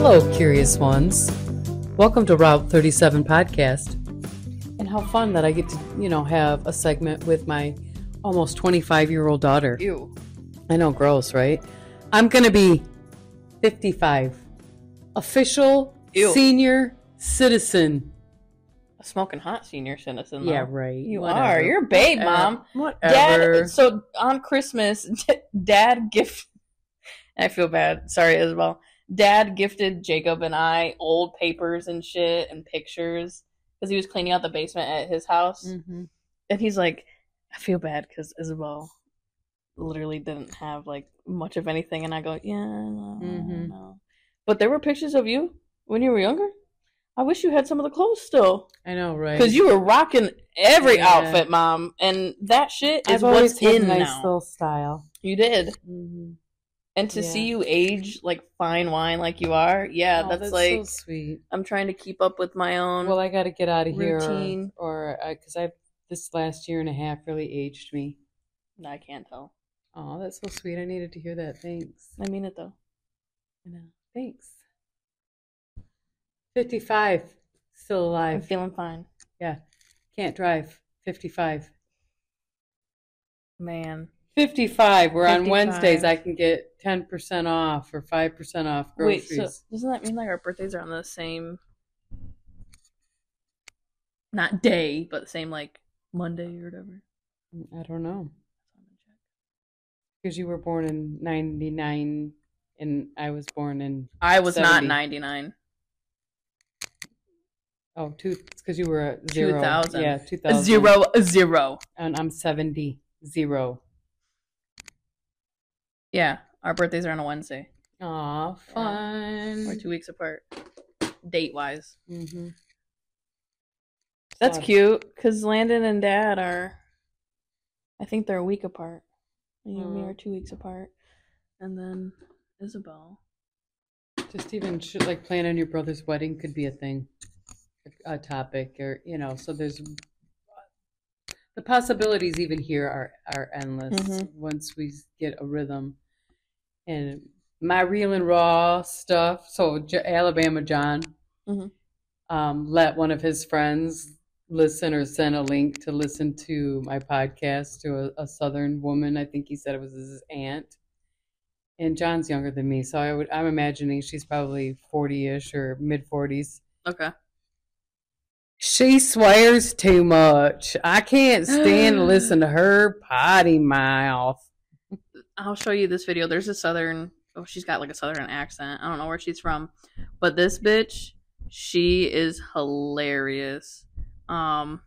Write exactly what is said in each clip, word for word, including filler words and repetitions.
Hello, curious ones. Welcome to Route thirty-seven podcast. And how fun that I get to, you know, have a segment with my almost twenty-five-year-old daughter. Ew. I know, gross, right? I'm going to be fifty-five. Official Ew. senior citizen. A smoking hot senior citizen, though. Yeah, right. You Whatever. are. You're a babe, Whatever. Mom. Whatever. Dad, so on Christmas, Dad gift. I feel bad. Sorry, Isabel. Dad gifted Jacob and I old papers and shit and pictures because he was cleaning out the basement at his house. Mm-hmm. And he's like, I feel bad because Isabel literally didn't have like much of anything. And I go, yeah, no, Mm-hmm. no. But there were pictures of you when you were younger. I wish you had some of the clothes still. I know, right? Because you were rocking every Yeah. outfit, Mom. And that shit is I've always what's had in a nice now. little style. You did. Mm-hmm. And to Yeah. see you age like fine wine like you are, yeah, Oh, that's, that's like, so sweet. I'm trying to keep up with my own. Well, I got to get out of here, routine. or because I this last year and a half really aged me. No, I can't tell. Oh, that's so sweet. I needed to hear that. Thanks. I mean it, though. I know. Thanks. Fifty-five, still I'm alive. feeling fine. Yeah, can't drive. Fifty-five. Man. Fifty-five. Where on fifty-five. Wednesdays I can get ten percent off or five percent off groceries. Wait, so doesn't that mean like our birthdays are on the same, not day, but the same like Monday or whatever? I don't know. Because you were born in ninety-nine and I was born in I was not seventy. ninety-nine. Oh, two. It's because you were a zero. two thousand. Yeah, two thousand. Zero, zero. And I'm seventy. Zero. Yeah, our birthdays are on a Wednesday. Aw, fun. We're two weeks apart, date wise. Mm-hmm. That's So- cute because Landon and Dad are, I think they're a week apart. And you and me Mm. are two weeks apart, and then Isabel. Just even shit like planning your brother's wedding could be a thing, a topic, or you know. So there's the possibilities. Even here are are endless Mhm. once we get a rhythm. And my real and raw stuff. So J- Alabama John Mhm. um, let one of his friends listen or send a link to listen to my podcast to a, a Southern woman. I think he said it was his aunt. And John's younger than me, so I would I'm imagining she's probably forty-ish or mid forties. Okay. She swears too much. I can't stand to listen to her potty mouth. I'll show you this video. There's a Southern. Oh, she's got like a Southern accent. I don't know where she's from, but this bitch, she is hilarious. Um.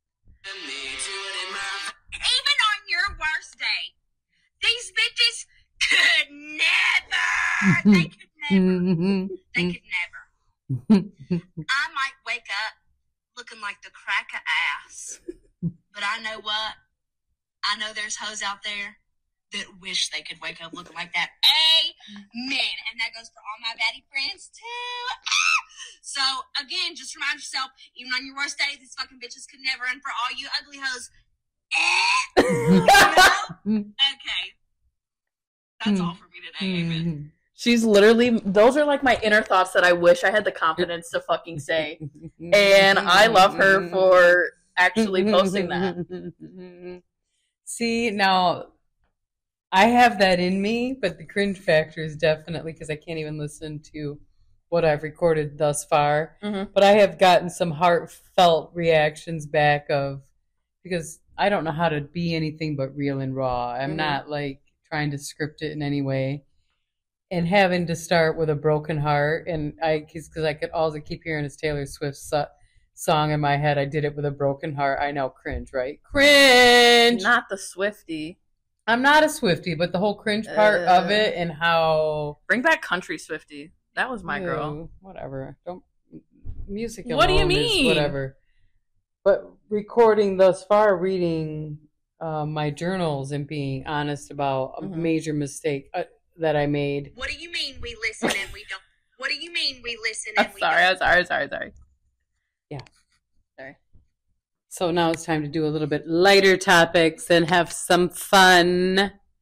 Even on your worst day, these bitches could never. They could never. They could never. I might wake up looking like the crack of ass, but I know what? I know there's hoes out there that wish they could wake up looking like that. Amen. And that goes for all my baddie friends too. Ah! So again, just remind yourself, even on your worst days, these fucking bitches could never. And for all you ugly hoes, eh, you know? Okay. That's all for me today. Amen. She's literally, those are like my inner thoughts that I wish I had the confidence to fucking say. And I love her for actually posting that. See, now I have that in me, but the cringe factor is definitely because I can't even listen to what I've recorded thus far. Mhm. But I have gotten some heartfelt reactions back of, because I don't know how to be anything but real and raw. I'm Mhm. not like trying to script it in any way. And having to start with a broken heart, and I, because I could also keep hearing this Taylor Swift so, song in my head. I did it with a broken heart. I know, cringe, right? Cringe. Not the Swiftie. I'm not a Swiftie, but the whole cringe part Uh. of it and how Bring back country Swiftie. That was my girl. Ew, whatever. Don't music. What do you alone is mean? Whatever. But recording thus far, reading uh, my journals and being honest about a Mhm. major mistake uh, that I made. What do you mean we listen and we don't? What do you mean we listen I'm and we sorry, don't? I'm sorry, sorry, sorry. Yeah. Sorry. So now it's time to do a little bit lighter topics and have some fun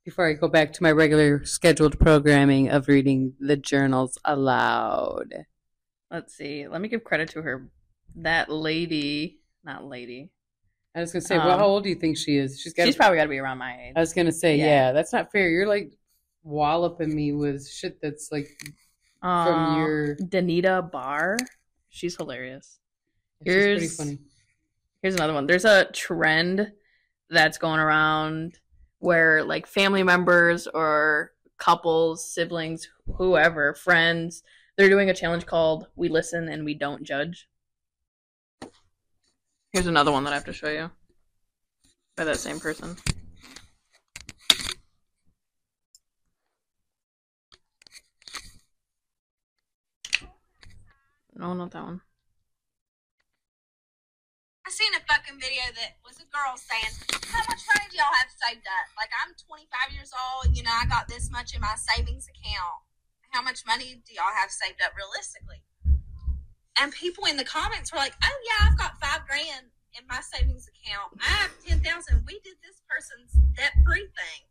before I go back to my regular scheduled programming of reading the journals aloud. Let's see. Let me give credit to her. That lady, not lady. I was gonna say, Um, well, how old do you think she is? She's got. She's probably got to be around my age. I was gonna say, Yeah. yeah. that's not fair. You're like walloping me with shit that's like Uh, from your. Danita Barr. She's hilarious. It's just pretty Here's funny. here's another one. There's a trend that's going around where like family members or couples, siblings, whoever, friends, they're doing a challenge called "We Listen and We Don't Judge." Here's another one that I have to show you by that same person. No, not that one. I seen a fucking video that was a girl saying, how much money do y'all have saved up? Like, I'm twenty-five years old, you know, I got this much in my savings account. How much money do y'all have saved up realistically? And people in the comments were like, oh yeah, I've got five grand in my savings account. I have ten thousand. We did this person's debt-free thing.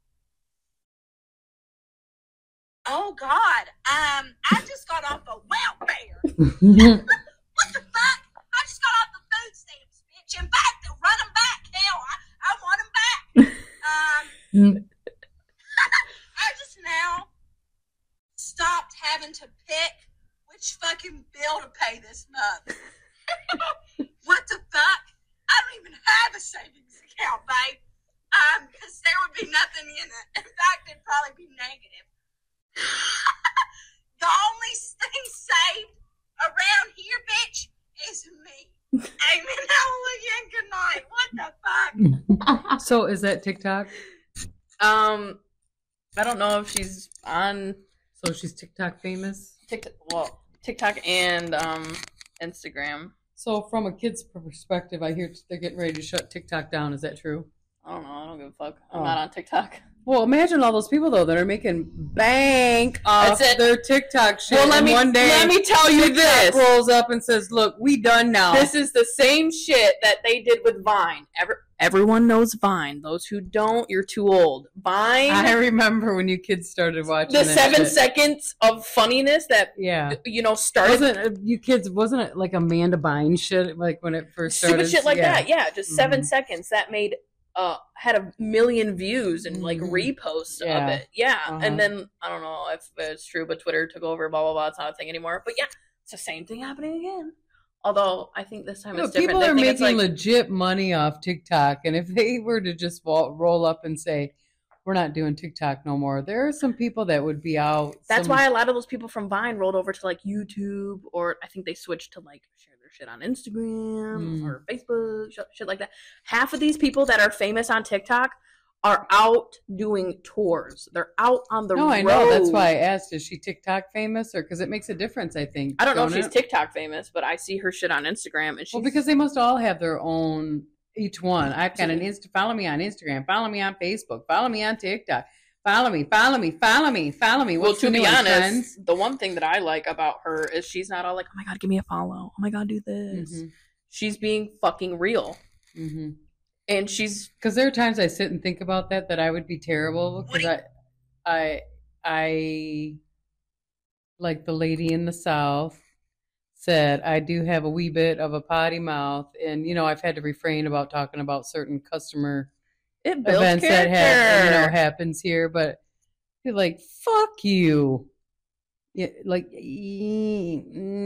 Oh God. Um, I just got off of welfare. What the fuck? I just got off the food stamps, bitch. In fact, run them back. Hell, I, I want them back. Um, I just now stopped having to pick which fucking bill to pay this month. What the fuck? I don't even have a savings account, babe. Um, because there would be nothing in it. In fact, it'd probably be negative. The only thing saved around here, bitch, is me. Amen, hallelujah, and good night. What the fuck? So is that TikTok? Um, I don't know if she's on So she's TikTok famous? TikTok, well, TikTok and um Instagram. So from a kid's perspective, I hear they're getting ready to shut TikTok down. Is that true? I don't know. I don't give a fuck. I'm Oh. not on TikTok. Well, imagine all those people though that are making bank off That's it. their TikTok shit. Well, let and me one day let me tell you TikTok this. rolls up and says, "Look, we done now." This is the same shit that they did with Vine. Every, everyone knows Vine. Those who don't, you're too old. Vine, I remember when you kids started watching the that seven shit. seconds of funniness that Yeah. you know started. Wasn't uh, you kids? Wasn't it like Amanda Bynes shit? Like when it first started, Stupid shit like yeah. that. Yeah, just seven Mhm. seconds that made uh had a million views and like Mhm. reposts Yeah. of it. Yeah, Uh-huh. and then I don't know if it's true, but Twitter took over. Blah blah blah. It's not a thing anymore. But yeah, it's the same thing happening again. Although I think this time You know, it's different. people They are think it's making like, legit money off TikTok, and if they were to just wa- roll up and say, "We're not doing TikTok no more," there are some people that would be out. that's some- why a lot of those people from Vine rolled over to like YouTube, or I think they switched to like share their shit on Instagram Mm. or Facebook, sh- shit like that. Half of these people that are famous on TikTok are out doing tours. They're out on the No, road. I know. That's why I asked: Is she TikTok famous, or because it makes a difference? I think. I don't know if don't she's it? TikTok famous, but I see her shit on Instagram, and she's Well, because they must all have their own. Each one. I've got an Insta. Follow me on Instagram. Follow me on Facebook. Follow me on TikTok. Follow me. Follow me. Follow me. Follow me. well, What's to the be new one, honest, friends? the one thing that I like about her is she's not all like, "Oh my god, give me a follow. Oh my god, do this." Mhm. She's being fucking real, Mhm. and she's Because there are times I sit and think about that that I would be terrible because I, I, I, like the lady in the South said, I do have a wee bit of a potty mouth, and you know I've had to refrain about talking about certain customer it builds events character. that have you know happens here, but you're like fuck you, yeah, like yeah.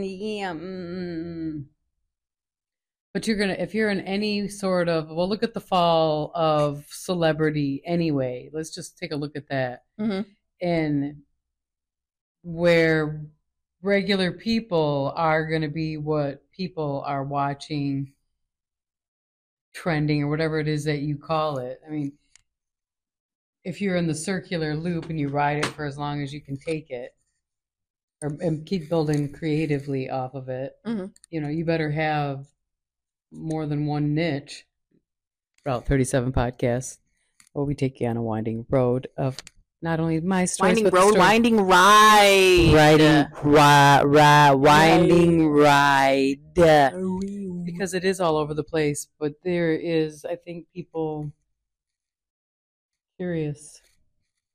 Mm. But you're gonna, if you're in any sort of, well, look at the fall of celebrity anyway. Let's just take a look at that. Mhm. And where regular people are going to be what people are watching, trending, or whatever it is that you call it. I mean, if you're in the circular loop and you ride it for as long as you can take it, or and keep building creatively off of it, Mhm. you know, you better have more than one niche. Route thirty-seven podcast, where we take you on a winding road of not only my stories, Winding but the road, story- winding ride, riding, ri- ri- winding ride, because it is all over the place. But there is, I think, people curious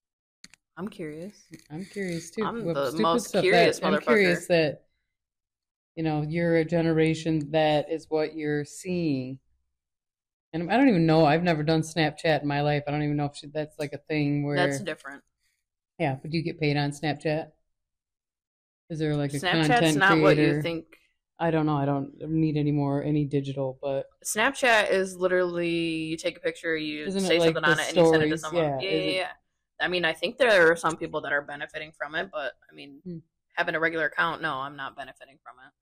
I'm curious. I'm curious too. I'm What the stupid most stuff curious that, I'm motherfucker. curious that, you know, you're a generation that is what you're seeing. And I don't even know. I've never done Snapchat in my life. I don't even know if she, that's like a thing where. That's different. Yeah, but do you get paid on Snapchat? Is there like a Snapchat's content not creator? what you think. I don't know. I don't need any more any digital, but Snapchat is literally you take a picture, you Isn't it say like something the on it, and you send it to stories? someone. Yeah, Yeah, is yeah, it- yeah. I mean, I think there are some people that are benefiting from it, but I mean, Hmm. having a regular account, no, I'm not benefiting from it.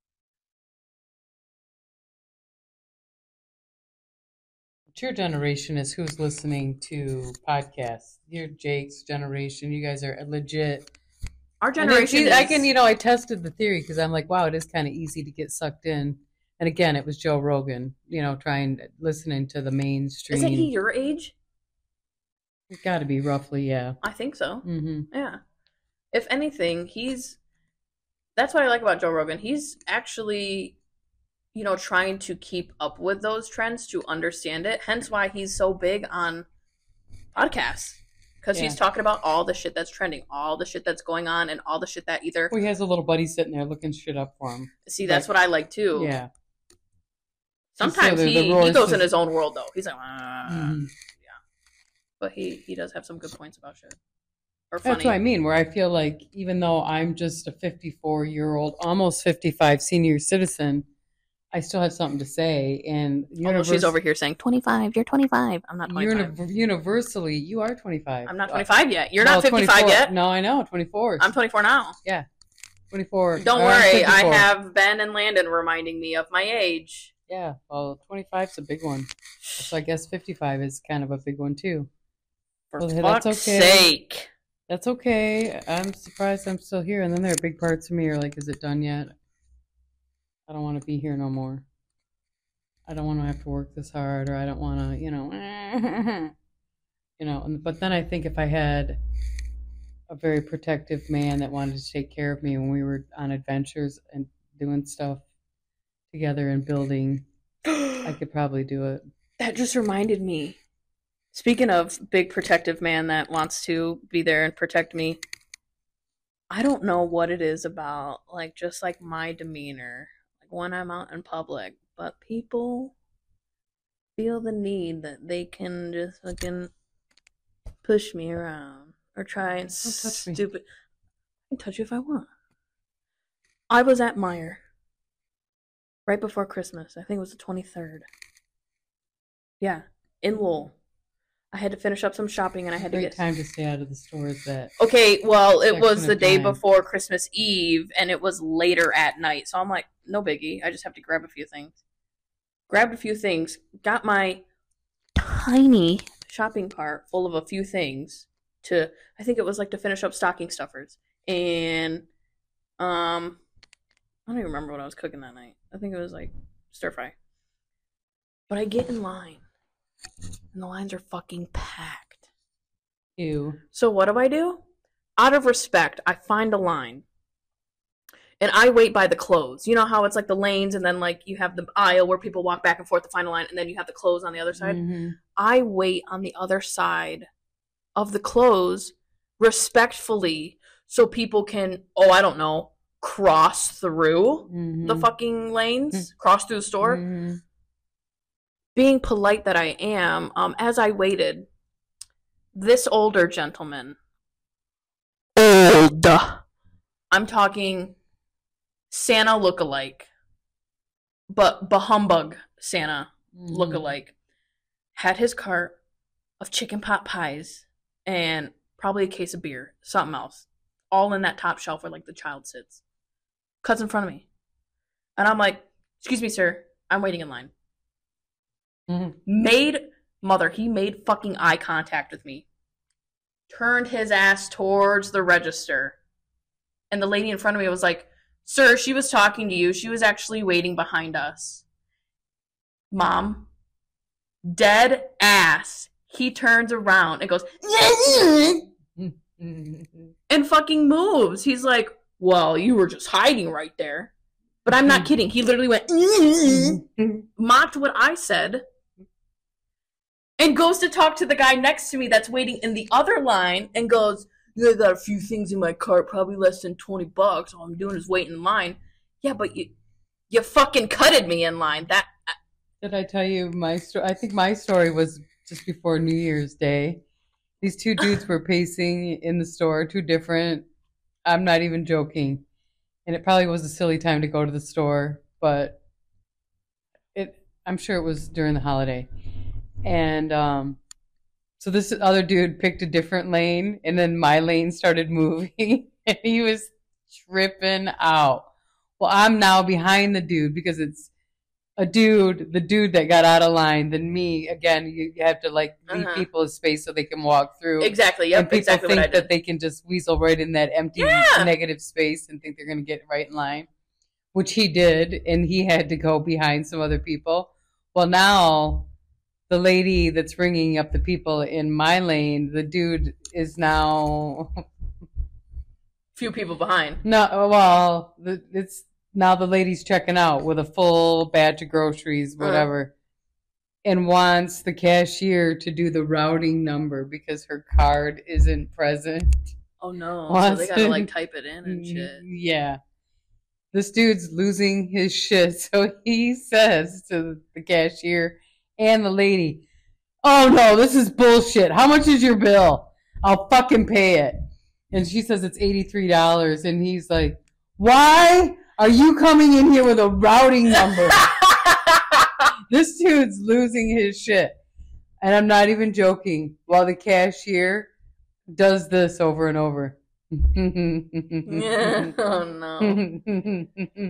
But your generation is who's listening to podcasts. Your Jake's generation. You guys are legit. Our And then, generation, see, is, I can, you know, I tested the theory because I'm like, wow, it is kind of easy to get sucked in. And again, it was Joe Rogan, you know, trying listening to the mainstream. Isn't he your age? It's got to be roughly, yeah. I think so. Mm-hmm. Yeah. If anything, he's. That's what I like about Joe Rogan. He's actually, you know, trying to keep up with those trends to understand it. Hence why he's so big on podcasts. Because he's Yeah. talking about all the shit that's trending, all the shit that's going on, and all the shit that either. Well, he has a little buddy sitting there looking shit up for him. See, that's like- what I like too. Yeah. Sometimes So the- he, the he roars goes is- in his own world though. He's like, "Ah." Mhm. But he he does have some good points about shit. Or That's funny. what I mean, where I feel like even though I'm just a fifty-four-year-old, almost fifty-five senior citizen, I still have something to say. And Although she's over here saying twenty-five. You're twenty-five. I'm not twenty-five. Uni- universally, you are twenty-five. I'm not Uh, twenty-five yet. You're no, not fifty-five twenty-four. yet. No, I know, twenty-four. I'm twenty-four now. twenty-four. Don't or I'm worry, I fifty-four. have Ben and Landon reminding me of my age. Yeah, well, twenty-five is a big one. So I guess fifty-five is kind of a big one too. For Well, that's fuck's okay. sake. That's okay. I'm surprised I'm still here. And then there are big parts of me are like, is it done yet? I don't want to be here no more. I don't want to have to work this hard, or I don't want to, you know, you know. and- But then I think if I had a very protective man that wanted to take care of me when we were on adventures and doing stuff together and building, I could probably do it. That just reminded me. Speaking of big protective man that wants to be there and protect me, I don't know what it is about, like, just like my demeanor, like when I'm out in public, but people feel the need that they can just fucking push me around or try and Don't touch me. stupid. I can touch you if I want. I was at Meijer right before Christmas. I think it was the twenty-third. Yeah, in Lowell. I had to finish up some shopping and I had to Great get time to stay out of the stores that. Okay, well, it Section was the of day time. before Christmas Eve, and it was later at night. So I'm like, no biggie. I just have to grab a few things. Grabbed a few things. Got my tiny shopping cart full of a few things to, I think it was like to finish up stocking stuffers. And, um, I don't even remember what I was cooking that night. I think it was like stir fry. But I get in line, and the lines are fucking packed. Ew. So what do I do? Out of respect, I find a line. And I wait by the clothes. You know how it's like the lanes and then like you have the aisle where people walk back and forth to find a line and then you have the clothes on the other side? Mhm. I wait on the other side of the clothes respectfully so people can, oh, I don't know, cross through Mhm. the fucking lanes, cross through the store. Mhm. Being polite that I am, um, as I waited, this older gentleman, old, I'm talking Santa lookalike, but bahumbug Santa Mhm. lookalike, had his cart of chicken pot pies and probably a case of beer, something else, all in that top shelf where like the child sits, cuts in front of me, and I'm like, "Excuse me, sir, I'm waiting in line." Mhm. Made mother, he made fucking eye contact with me. Turned his ass towards the register. And the lady in front of me was like, "Sir, she was talking to you. She was actually waiting behind us." Mom, dead ass. He turns around and goes, Mhm. and fucking moves. He's like, "Well, you were just hiding right there." But I'm not kidding. He literally went, mocked what I said, and goes to talk to the guy next to me that's waiting in the other line and goes, I got a few things in my cart, probably less than twenty bucks. All I'm doing is wait in line. Yeah, but you, you fucking cutted me in line. That. Did I tell you my story? I think my story was just before New Year's Day. These two dudes were pacing in the store, two different. I'm not even joking. And it probably was a silly time to go to the store, but it. I'm sure it was during the holiday. And um, so this other dude picked a different lane, and then my lane started moving, and he was tripping out. Well, I'm now behind the dude because it's a dude, the dude that got out of line, then me. Again, you, you have to like leave Uh-huh. people a space so they can walk through. Exactly. Yep. And people exactly think what I did. that they can just weasel right in that empty Yeah. negative space and think they're going to get right in line, which he did, and he had to go behind some other people. Well, now the lady that's ringing up the people in my lane, the dude is now Few people behind. no. Well, the, it's now the lady's checking out with a full batch of groceries, whatever, and wants the cashier to do the routing number because her card isn't present. Oh no! So Wants they gotta to- like type it in and shit. Yeah. This dude's losing his shit. So he says to the cashier and the lady, "Oh no, this is bullshit. How much is your bill? I'll fucking pay it." And she says it's eighty-three dollars. And he's like, "Why are you coming in here with a routing number?" This dude's losing his shit. And I'm not even joking. While the cashier does this over and over. Yeah. Oh no!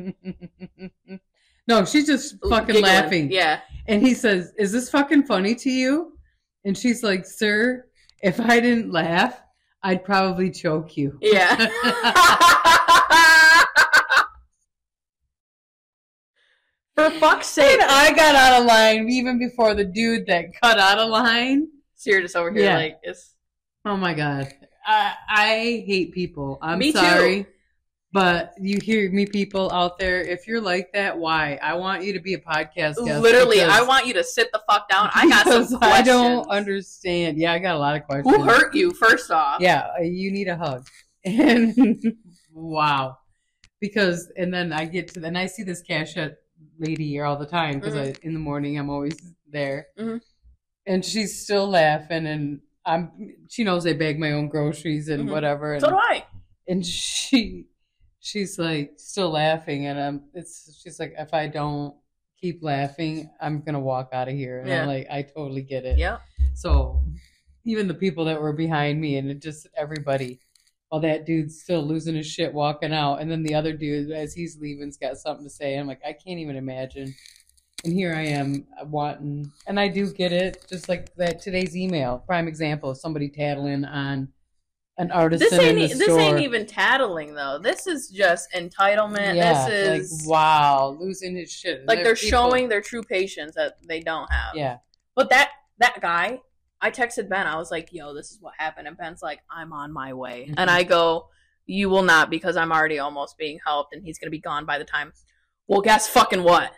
No, she's just fucking Giggling. laughing. Yeah. And he says, "Is this fucking funny to you?" And she's like, "Sir, if I didn't laugh, I'd probably choke you." Yeah. For fuck's sake! And I got out of line even before the dude that cut out of line. So you're just over here Yeah. like it's. Oh my God. I, I hate people. I'm Me too. sorry. But you hear me, people out there, if you're like that, why? I want you to be a podcast guest. Literally, because- I want you to sit the fuck down. I got some because questions. I don't understand. Yeah, I got a lot of questions. Who hurt you? First off. Yeah, uh, you need a hug. And wow. Because, and then I get to, and I see this cashier lady here all the time because Mhm. I in the morning I'm always there. Mhm. And she's still laughing, and I'm, she knows I bag my own groceries and Mhm. whatever. And, So do I. and she, she's like still laughing, and I'm, it's, she's like, if I don't keep laughing, I'm going to walk out of here. And Yeah. I'm like, I totally get it. Yeah. So even the people that were behind me, and it just everybody, while that dude's still losing his shit walking out, and then the other dude, as he's leaving's got something to say. I'm like, I can't even imagine. And here I am wanting, and I do get it, just like that today's email, prime example of somebody tattling on an artisan This ain't in e- the this store. ain't even tattling though. This is just entitlement. Yeah, this is like wow, losing his shit. like There they're are people- showing their true patience that they don't have. Yeah, But that that guy, I texted Ben. I was like, "Yo, this is what happened," and Ben's like, "I'm on my way," Mhm. and I go, "You will not because I'm already almost being helped, and he's gonna be gone by the time." Well, guess fucking what?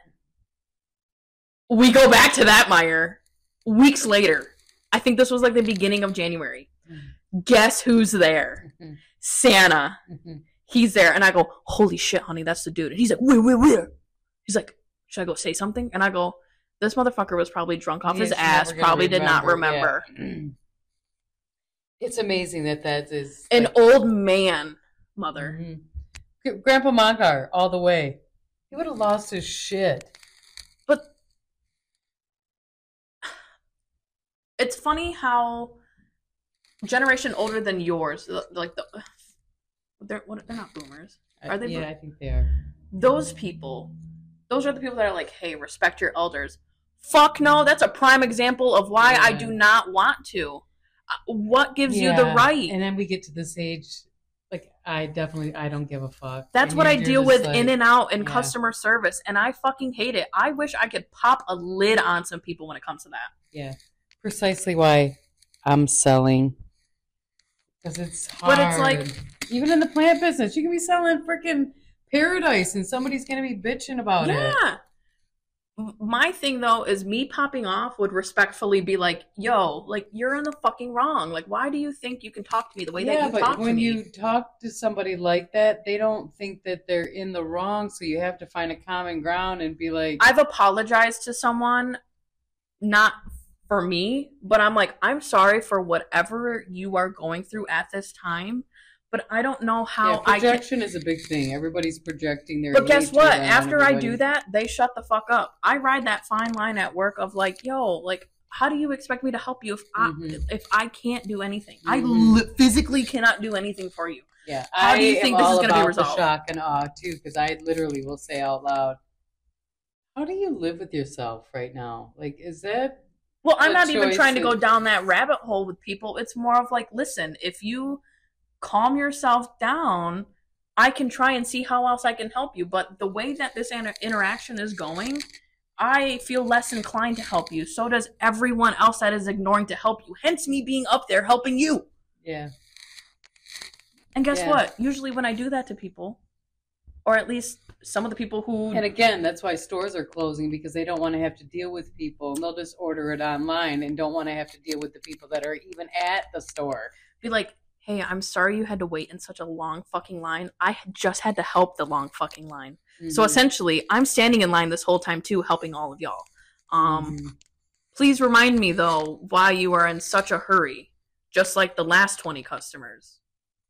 We go back to that Meyer weeks later. I think this was like the beginning of January. Guess who's there? Mhm. Santa. Mhm. He's there, and I go, "Holy shit, honey, that's the dude." And he's like, "Where, where, where?" He's like, "Should I go say something?" And I go, "This motherfucker was probably drunk off his He's ass, never gonna probably did not remember." yeah. It's amazing that that is An like, old man, mother. Mhm. G- Grandpa Mongar, all the way. He would have lost his shit. But it's funny how generation older than yours, the- like the they're what, they're not boomers. I- Are they Yeah, bo- I think they are. Those people, those are the people that are like, "Hey, respect your elders." Fuck no, that's a prime example of why I Yeah. do not want to. Uh, What gives you the Yeah, right? And then we get to this age, like I definitely, I don't give a fuck. That's And what I you're- deal you're with just in like, and out in yeah. customer service, and I fucking hate it. I wish I could pop a lid on some people when it comes to that. Yeah, precisely why I'm selling. Because it's hard. But it's like- even in the plant business, you can be selling freaking paradise, and somebody's gonna be bitching about it. Yeah. my thing though is me popping off would respectfully be like, yo, like you're in the fucking wrong. Like, why do you think you can talk to me the way yeah, that you but talk to me? when you talk to somebody like that, they don't think that they're in the wrong, so you have to find a common ground and be like, I've apologized to someone, not for me, but I'm like, I'm sorry for whatever you are going through at this time, but I don't know how yeah, I can. projection is a big thing. Everybody's projecting their But guess hatred what? on After I everybody. do that, they shut the fuck up. I ride that fine line at work of like, yo, like, how do you expect me to help you if I Mhm. if I can't do anything? I Mhm. li- physically cannot do anything for you. Yeah, How I do you am think this is all gonna be about resolved? the shock and awe too, because I literally will say out loud, "How do you live with yourself right now? Like, is that?" Well, I'm The not even trying to go choices. down that rabbit hole with people. It's more of like, listen, if you calm yourself down, I can try and see how else I can help you. But the way that this inter- interaction is going, I feel less inclined to help you. So does everyone else that is ignoring to help you. Hence me being up there helping you. Yeah, And guess Yeah. what? Usually when I do that to people, or at least some of the people who and again, that's why stores are closing, because they don't want to have to deal with people, and they'll just order it online and don't want to have to deal with the people that are even at the store. be like, hey, I'm sorry you had to wait in such a long fucking line. I had just had to help the long fucking line. So Mhm. essentially, I'm standing in line this whole time too, helping all of y'all. Um, Mhm. Please remind me though why you are in such a hurry, just like the last twenty customers.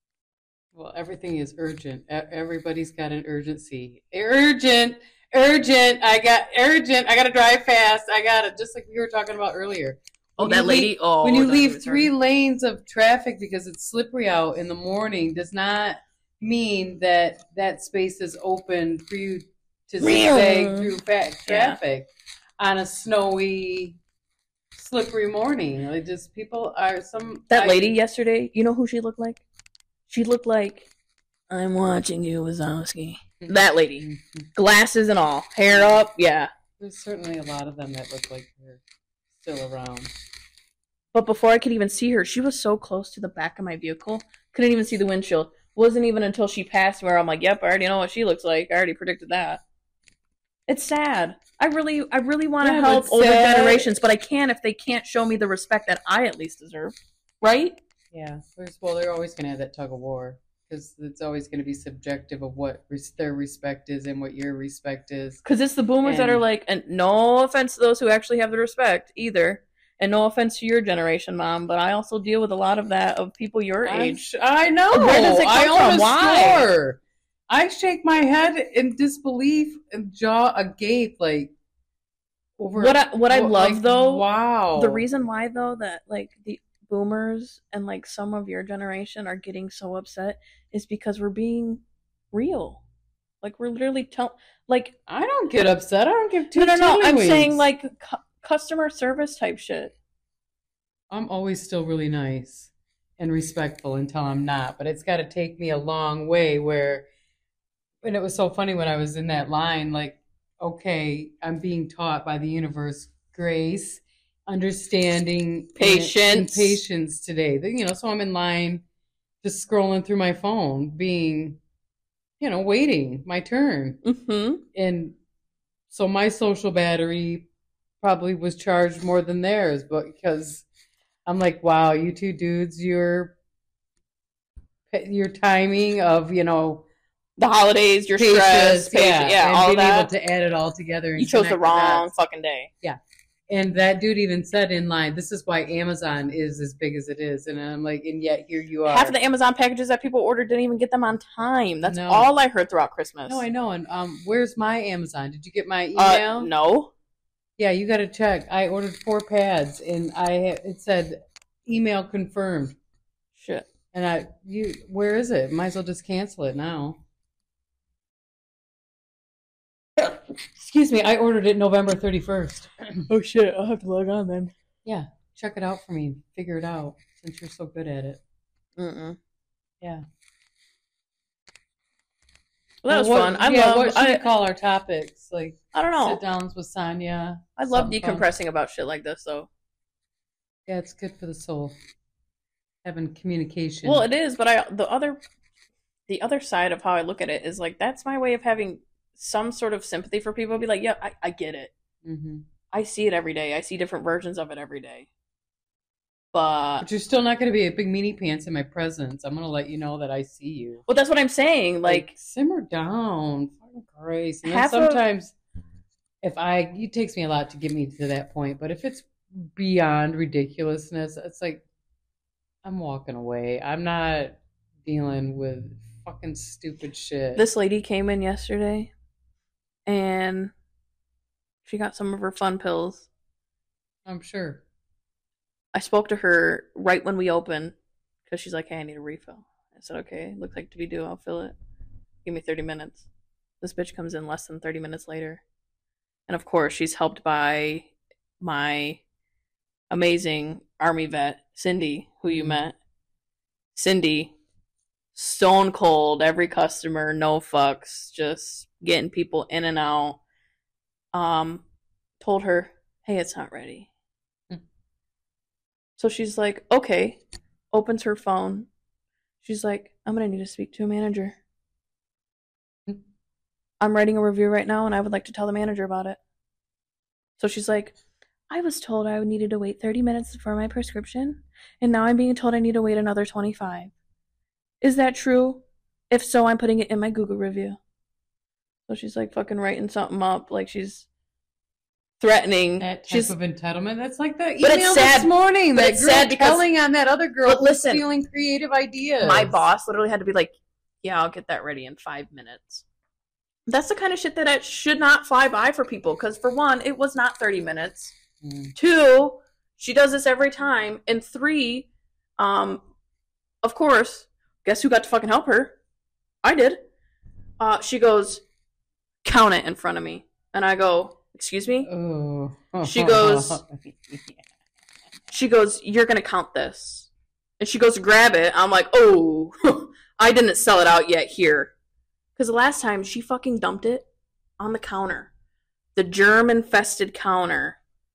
Well, everything is urgent. E- Everybody's got an urgency. Urgent, urgent. I got urgent. I got to drive fast. I got it. Just like we were talking about earlier. Oh, When that you lady. leave- oh, when you that leave was three her. lanes of traffic because it's slippery out in the morning does not mean that that space is open for you to zigzag through fa- traffic on a snowy, slippery morning. Like, just people are some That I- lady yesterday, you know who she looked like? She looked like, I'm watching you, Wazowski. That lady. Glasses and all. Hair up. Yeah. There's certainly a lot of them that look like they're still around. But before I could even see her, she was so close to the back of my vehicle. Couldn't even see the windshield. Wasn't even until she passed where I'm like, yep, I already know what she looks like. I already predicted that. It's sad. I really, I really want to Yeah, but help older sad- generations, but I can't if they can't show me the respect that I at least deserve. Right? Yeah, there's well, they're always going to have that tug of war because it's always going to be subjective of what res- their respect is and what your respect is. Because it's the boomers that are And- like, and no offense to those who actually have the respect either, and no offense to your generation, Mom, but I also deal with a lot of that of people your I'm age. sh- I know. Where does it come I from? own a Why? store. I shake my head in disbelief and jaw agape, like over What I what I what- love like, though, Wow. the reason why though that like the boomers and like some of your generation are getting so upset is because we're being real. Like we're literally tell like I don't get upset. I don't give two no no no. I'm tiddlywinks. saying like cu- customer service type shit. I'm always still really nice and respectful until I'm not, but it's got to take me a long way where, and it was so funny when I was in that line, like, okay, I'm being taught by the universe grace, understanding, and- Patience. and patience today. You know, so I'm in line just scrolling through my phone, being, you know, waiting my turn. Mm-hmm. And so my social battery probably was charged more than theirs, but because I'm like, wow, you two dudes, your your timing of, you know, The holidays, your patience, stress, patience, yeah, and all being that. able to add it all together. And You chose the connect wrong dots. fucking day. And that dude even said in line, this is why Amazon is as big as it is. And I'm like, and yet here you are. Half of the Amazon packages that people ordered didn't even get them on time. That's No. all I heard throughout Christmas. No, I know. And um, where's my Amazon? Did you get my Uh, email? no. Yeah, you got to check. I ordered four pads, and I it said email confirmed. Shit. And I, you, where is it? Might as well just cancel it now. Excuse me, I ordered it November thirty-first. Oh shit, I'll have to log on then. Yeah, check it out for me. Figure it out since you're so good at it. Mm-mm. Yeah. Well, that was Well, fun. what- I yeah, love. what should I, we call our topics? Like I don't know. sit downs with Sonia. I love something fun. decompressing about shit like this, though. Yeah, it's good for the soul. Having communication. Well, it is, but I the other the other side of how I look at it is like that's my way of having some sort of sympathy for people. Be like, yeah, I, I get it. Mm-hmm. I see it every day. I see different versions of it every day. But, but you're still not going to be a big meanie pants in my presence. I'm going to let you know that I see you. Well, that's what I'm saying. Like, like simmer down. Fucking Christ. And then half of- sometimes if I, it takes me a lot to get me to that point, but if it's beyond ridiculousness, it's like, I'm walking away. I'm not dealing with fucking stupid shit. This lady came in yesterday and she got some of her fun pills. I'm sure. I spoke to her right when we opened because she's like, hey, I need a refill. I said, okay, looks like to be due. I'll fill it. Give me thirty minutes. This bitch comes in less than thirty minutes later. And of course, she's helped by my amazing Army vet, Cindy, who you met. Cindy, stone cold, every customer, no fucks, just getting people in and out. Um, told her, hey, it's not ready. Hmm. So she's like, okay, opens her phone. She's like, I'm going to need to speak to a manager. Hmm. I'm writing a review right now, and I would like to tell the manager about it. So she's like, I was told I needed to wait thirty minutes for my prescription, and now I'm being told I need to wait another twenty-five. Is that true? If so, I'm putting it in my Google review. So she's like fucking writing something up, like she's threatening. That type she's, of entitlement. That's like the But email it's sad- this morning. but That it's girl sad because- telling on that other girl But who's listen, stealing creative ideas. my boss literally had to be like, yeah, I'll get that ready in five minutes. That's the kind of shit that it should not fly by for people, because for one, it was not thirty minutes. Mm. Two, she does this every time. And three, um, of course, guess who got to fucking help her? I did. Uh, she goes, count it in front of me. And I go, excuse me? Oh. She goes, she goes, you're going to count this. And she goes to grab it. I'm like, oh, I didn't sell it out yet here. Because the last time, she fucking dumped it on the counter. The germ-infested counter.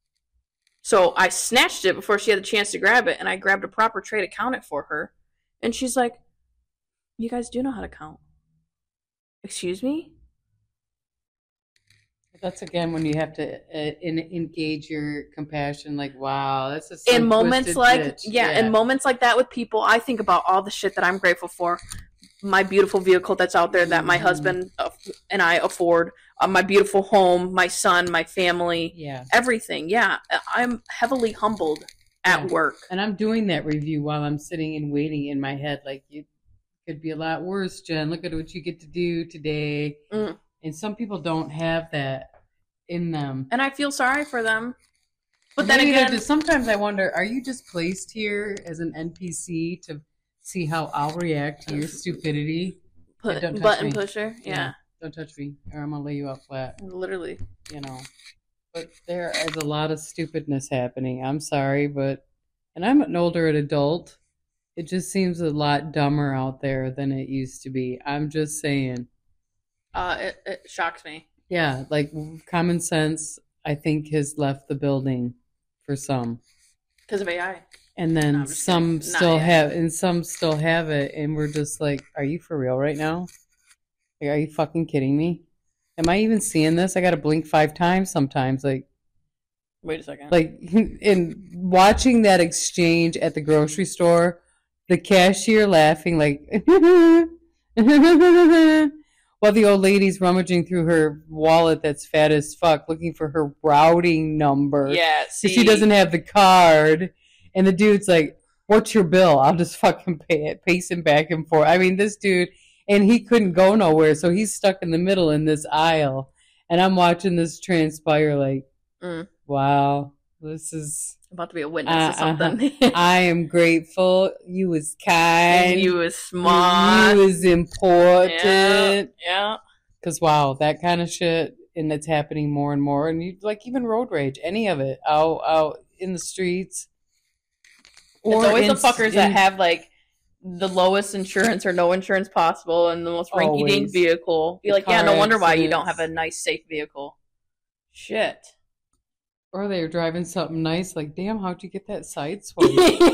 So I snatched it before she had a chance to grab it, and I grabbed a proper tray to count it for her. And she's like, you guys do know how to count. Excuse me? That's again when you have to uh, in, engage your compassion. Like, wow, that's a In moments like, bitch. yeah, yeah, in moments like that with people, I think about all the shit that I'm grateful for. My beautiful vehicle that's out there that my Mm-hmm. husband and I afford. Uh, my beautiful home, my son, my family. yeah. Everything. Yeah, I'm heavily humbled at Yeah. work. And I'm doing that review while I'm sitting and waiting in my head. Like, it could be a lot worse, Jen. Look at what you get to do today. Mm. And some people don't have that in them. And I feel sorry for them. But And then maybe they're again, just, sometimes I wonder, are you just placed here as an N P C to see how I'll react to your stupidity? put, Yeah, don't touch button me. pusher. Yeah, Don't touch me, or I'm gonna lay you out flat. literally. You know. But there is a lot of stupidness happening. I'm sorry, but and I'm an older adult. It just seems a lot dumber out there than it used to be. I'm just saying. Uh, it, it shocks me. Yeah, like common sense, I think, has left the building for some. Because of A I. And No, then I'm just some kidding. Not still yet. have, and some still have it, and we're just like, "Are you for real right now? Like, are you fucking kidding me? Am I even seeing this? I got to blink five times sometimes." Like, Wait a second. like in watching that exchange at the grocery store, the cashier laughing like, while the old lady's rummaging through her wallet that's fat as fuck, looking for her routing number. yeah, So see. she doesn't have the card. And the dude's like, what's your bill? I'll just fucking pay it, pacing back and forth. I mean, this dude, and he couldn't go nowhere, so he's stuck in the middle in this aisle. And I'm watching this transpire like, Mm. wow, this is, about to be a witness Uh, to something. I am grateful. You was kind. And you was smart. You was important. Yeah, yeah. Because, wow, that kind of shit, and it's happening more and more. And you like even road rage, any of it, out, out in the streets. It's always in- the fuckers that in- have like the lowest insurance or no insurance possible and the most rinky dink Always. vehicle. Be The like, yeah, no car wonder why you don't accidents. have a nice, safe vehicle. Shit. Or they're driving something nice, like, damn, how'd you get that side swipe?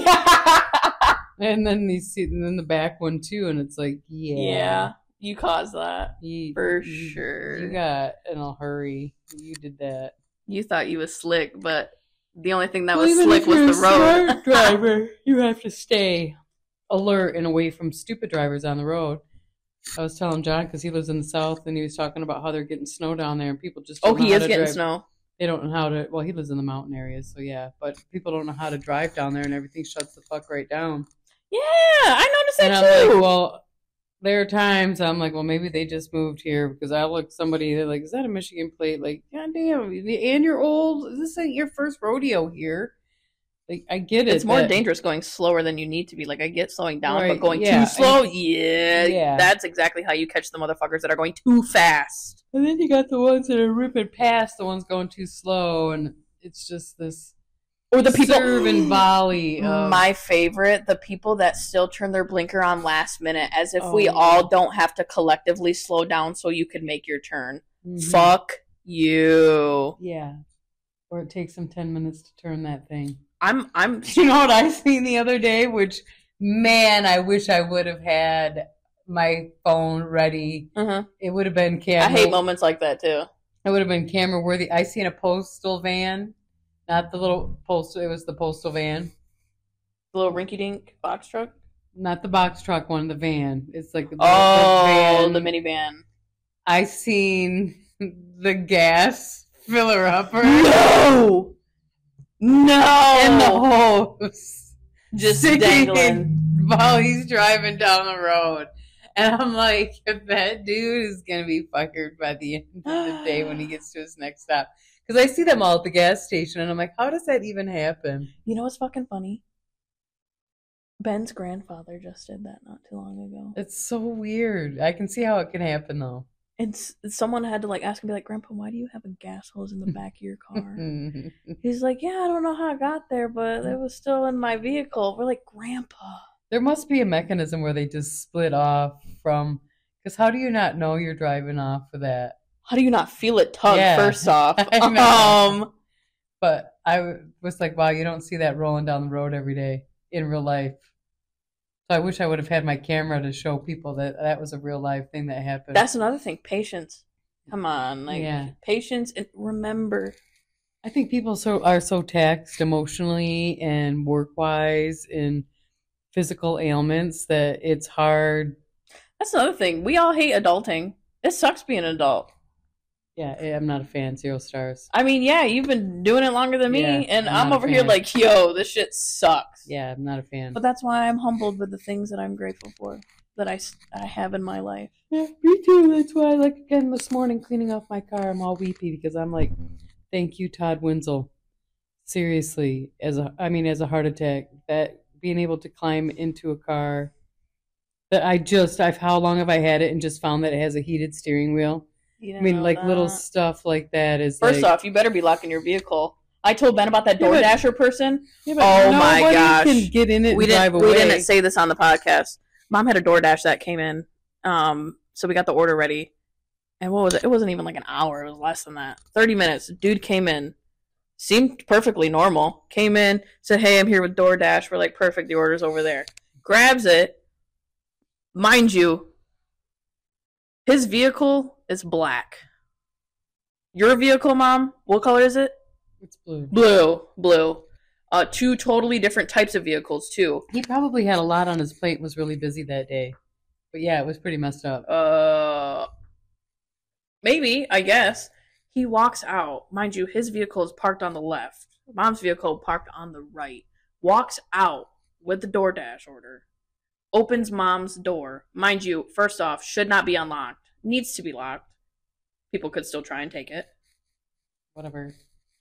And then you see, and then the back one too, and it's like, yeah, Yeah, you caused that. you, For you- sure. You got in a hurry. You did that. You thought you was slick, but the only thing that Well, was even slick if was you're the a road. smart driver, you have to stay alert and away from stupid drivers on the road. I was telling John because he lives in the south, and he was talking about how they're getting snow down there, and people just don't Oh, know he how is to getting drive. snow. They don't know how to. Well, he lives in the mountain areas, so yeah. But people don't know how to drive down there, and everything shuts the fuck right down. Yeah, I noticed that And I'm too. like, well, there are times I'm like, well, maybe they just moved here because I look somebody. They're like, is that a Michigan plate? Like, goddamn, and you're old. This ain't your first rodeo here. Like, I get it. It's more that- dangerous going slower than you need to be. Like, I get slowing down, Right, but going yeah, too slow, and- yeah, Yeah. that's exactly how you catch the motherfuckers that are going too fast. And then you got the ones that are ripping past the ones going too slow, and it's just this Or the people serve and volley. Of, My favorite, the people that still turn their blinker on last minute, as if Oh, we yeah. all don't have to collectively slow down so you can make your turn. Mhm. Fuck you. Yeah. Or it takes them ten minutes to turn that thing. I'm I'm You know what I seen the other day? Which, man, I wish I would have had my phone ready. uh-huh. It would have been camera. I hate moments like that too. It would have been camera worthy. I seen a postal van, not the little postal. It was the postal van, The little rinky dink box truck. not the box truck one. The van. It's like the, Oh, the van. the minivan. I seen the gas filler upper No, no, and the hose just sticking dangling. while he's driving down the road. And I'm like, that dude is gonna be fuckered by the end of the day when he gets to his next stop. Because I see them all at the gas station, and I'm like, how does that even happen? You know what's fucking funny? Ben's grandfather just did that not too long ago. It's so weird. I can see how it can happen though. And s- someone had to like ask him, be like, "Grandpa, why do you have a gas hose in the back of your car?" He's like, "Yeah, I don't know how I got there, but it was still in my vehicle." We're like, "Grandpa." There must be a mechanism where they just split off from. Because how do you not know you're driving off for that? How do you not feel it tug? Yeah, first off, I know. um, But I was like, wow, you don't see that rolling down the road every day in real life. So I wish I would have had my camera to show people that that was a real life thing that happened. that's another thing. Patience. Come on, like Yeah. patience, and remember. I think people so are so taxed emotionally and work wise and physical ailments that it's hard. That's another thing. We all hate adulting. It sucks being an adult. Yeah, I'm not a fan. Zero stars. I mean, yeah, you've been doing it longer than me, Yeah, and I'm I'm not a over here fan. like, yo, this shit sucks. Yeah, I'm not a fan. But that's why I'm humbled with the things that I'm grateful for, that I, s- I have in my life. Yeah, me too. That's why, like, again, this morning cleaning off my car, I'm all weepy because I'm like, thank you, Todd Wenzel. Seriously, as a, I mean, as a heart attack, that being able to climb into a car that I just, I've, how long have I had it and just found that it has a heated steering wheel? You I mean, know like, little that. stuff like that is First like, off, you better be locking your vehicle. I told Ben about that Yeah, but- DoorDasher person. yeah, but Oh my nobody gosh. can get in it We and drive didn't. away. We didn't say this on the podcast. Mom had a DoorDash that came in, um, so we got the order ready. And what was it? It wasn't even like an hour. It was less than that. Thirty minutes. Dude came in, seemed perfectly normal. Came in, said, "Hey, I'm here with DoorDash." We're like, "Perfect. The order's over there." Grabs it. Mind you, his vehicle is black. Your vehicle, Mom, what color is it? It's blue. Blue. Blue. Uh, two totally different types of vehicles, too. He probably had a lot on his plate and was really busy that day. But yeah, it was pretty messed up. Uh, maybe, I guess. He walks out. Mind you, his vehicle is parked on the left. Mom's vehicle parked on the right. Walks out with the DoorDash order. Opens Mom's door. Mind you, first off, should not be unlocked. Needs to be locked. People could still try and take it. Whatever.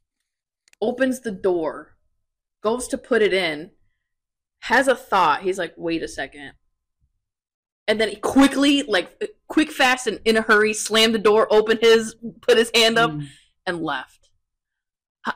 Opens the door. Goes to put it in. Has a thought. He's like, wait a second. And then he quickly, like, quick, fast, and in a hurry, slammed the door, opened his, put his hand up, Mm. and left. How?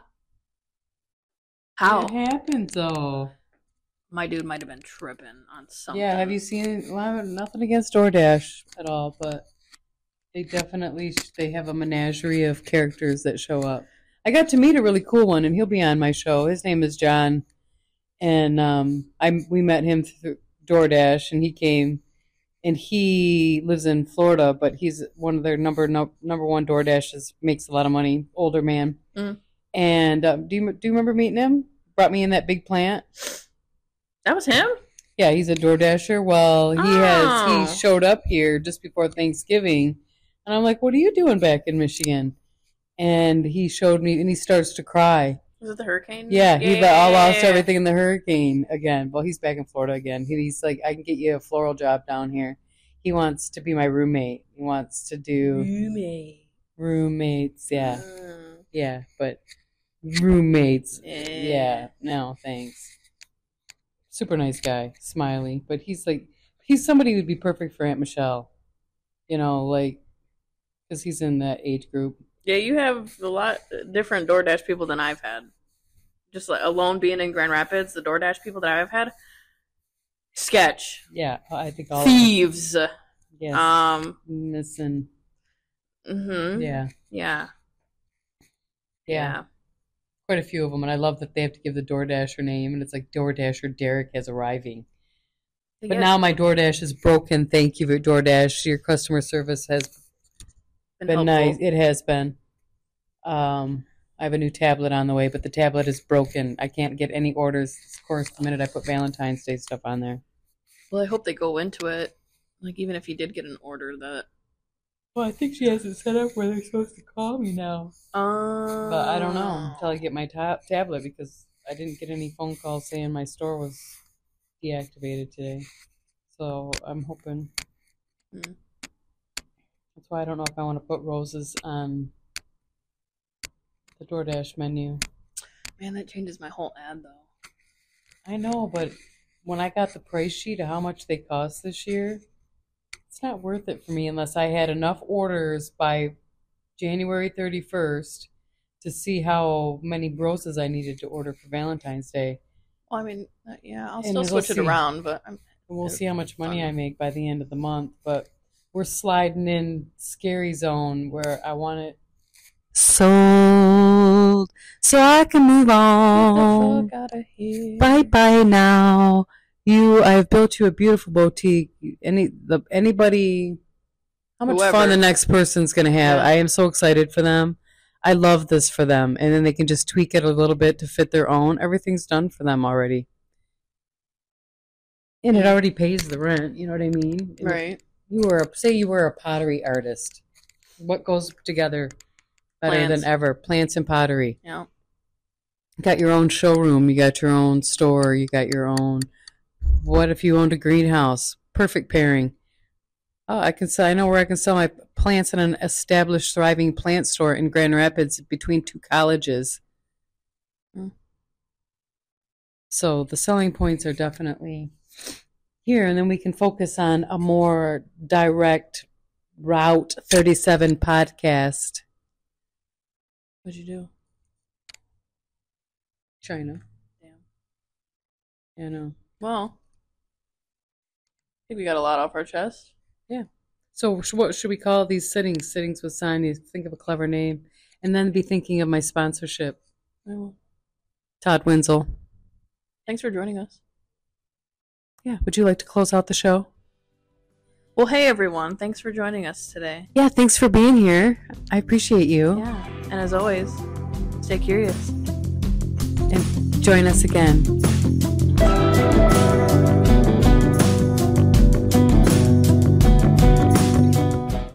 How? It happens though. My dude might have been tripping on something. Yeah, have you seen? Well, nothing against DoorDash at all, but they definitely they have a menagerie of characters that show up. I got to meet a really cool one, and he'll be on my show. His name is John, and um, I we met him through DoorDash, and he came, and he lives in Florida, but he's one of their number no, number one DoorDashes, makes a lot of money, older man. Mm. And um, do you do you remember meeting him? Brought me in that big plant. That was him? Yeah, he's a DoorDasher. Well, he Oh. has he showed up here just before Thanksgiving, and I'm like, "What are you doing back in Michigan?" And he showed me, and he starts to cry. Was it the hurricane? Yeah, he yeah, all yeah, lost yeah. everything in the hurricane again. Well, he's back in Florida again. He, he's like, I can get you a floral job down here. He wants to be my roommate. He wants to do Roommate. roommates. Yeah, Mm. yeah, but roommates. Yeah. Yeah, no, thanks. Super nice guy, smiley, but he's like, he's somebody who'd be perfect for Aunt Michelle. You know, like, because he's in that age group. Yeah, you have a lot different DoorDash people than I've had. Just like alone being in Grand Rapids, the DoorDash people that I've had, sketch, Yeah, I think all thieves. yes, Um. missing. hmm Yeah, Yeah. yeah, quite a few of them, and I love that they have to give the DoorDasher name, and it's like DoorDasher Derek is arriving. Yeah. But now my DoorDash is broken. Thank you, DoorDash. Your customer service has been helpful. nice. It has been. Um, I have a new tablet on the way, but the tablet is broken. I can't get any orders. Of course, the minute I put Valentine's Day stuff on there. Well, I hope they go into it. Like, even if you did get an order, that. Well, I think she has it set up where they're supposed to call me now. Um. But I don't know until I get my ta- tablet because I didn't get any phone calls saying my store was deactivated today. So I'm hoping. Hmm. That's why I don't know if I want to put roses on the DoorDash menu. Man, that changes my whole ad, though. I know, but when I got the price sheet of how much they cost this year, it's not worth it for me unless I had enough orders by January thirty-first to see how many roses I needed to order for Valentine's Day. Well, I mean, uh, yeah, I'll And still we'll switch it see. around, but I'm. And we'll see how much money Fun. I make by the end of the month. But we're sliding in scary zone where I want it sold so I can move on. Get the fuck out of here. Bye bye now. You, I've built you a beautiful boutique. Any the anybody, how much Whoever. fun the next person's gonna have. Yeah. I am so excited for them. I love this for them, and then they can just tweak it a little bit to fit their own. Everything's done for them already, and it already pays the rent. You know what I mean? And Right. You were a, say you were a pottery artist. What goes together better Plants. than ever? Plants and pottery. Yeah. You got your own showroom. You got your own store. You got your own. What if you owned a greenhouse? Perfect pairing. Oh, I can sell. I know where I can sell my plants in an established, thriving plant store in Grand Rapids between two colleges. Mm. So the selling points are definitely here, and then we can focus on a more direct Route thirty-seven podcast. What'd you do? China. Damn. Yeah, I know. Well, I think we got a lot off our chest. Yeah. So sh- what should we call these sittings? Sittings with Sonia. Think of a clever name. And then be thinking of my sponsorship. Well, Todd Winslow. thanks for joining us. Yeah. Would you like to close out the show? Well, hey everyone, thanks for joining us today. Yeah, thanks for being here. I appreciate you. Yeah, and as always, stay curious. And join us again.